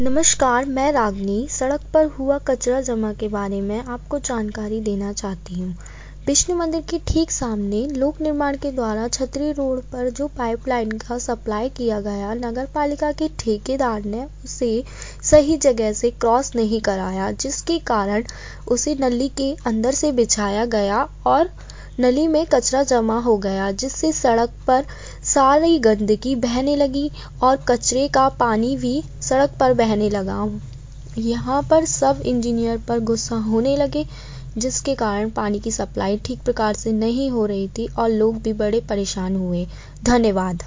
नमस्कार, मैं रागनी सड़क पर हुआ कचरा जमा के बारे में आपको जानकारी देना चाहती हूँ। विष्णु मंदिर के ठीक सामने लोक निर्माण के द्वारा छतरी रोड पर जो पाइपलाइन का सप्लाई किया गया, नगर पालिका के ठेकेदार ने उसे सही जगह से क्रॉस नहीं कराया, जिसके कारण उसे नली के अंदर से बिछाया गया और नली में कचरा जमा हो गया, जिससे सड़क पर सारी गंदगी बहने लगी और कचरे का पानी भी सड़क पर बहने लगा। यहाँ पर सब इंजीनियर पर गुस्सा होने लगे, जिसके कारण पानी की सप्लाई ठीक प्रकार से नहीं हो रही थी और लोग भी बड़े परेशान हुए। धन्यवाद।